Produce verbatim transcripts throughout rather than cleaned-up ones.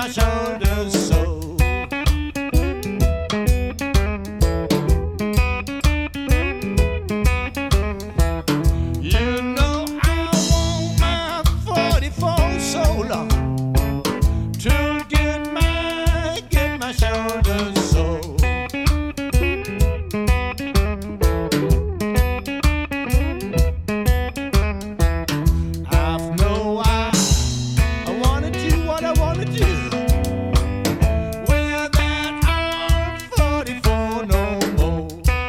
my shoulders so. You know I want my forty-four so long to get my, get my shoulders so. I've know I, I wanna do what I wanna do with that old forty-four no more.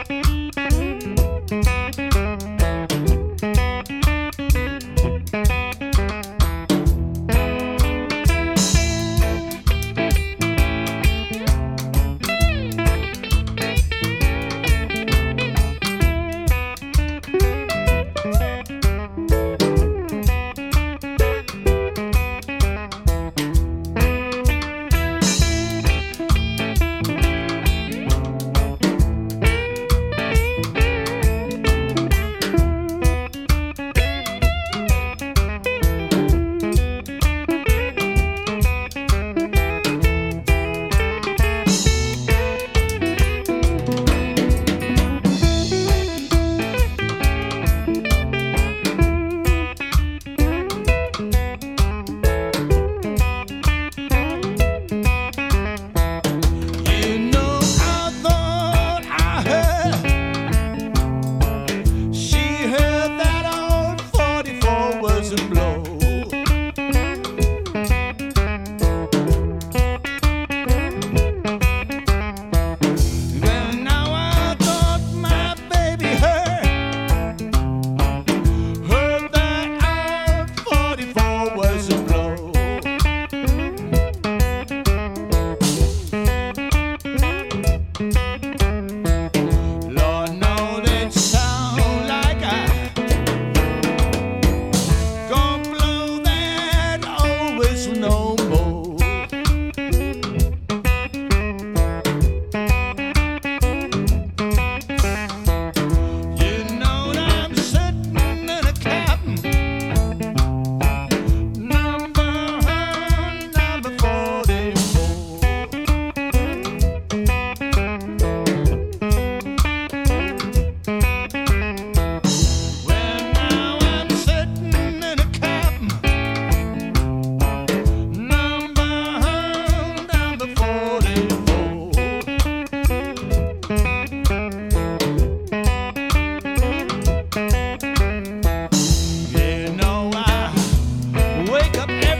Blow. Well, now I thought my baby heard, heard that old forty-four was a blow. Lord knows it sound like I no more. You know that I'm sitting in a cabin, number number forty-four. Well, now I'm sitting in a cabin, wake up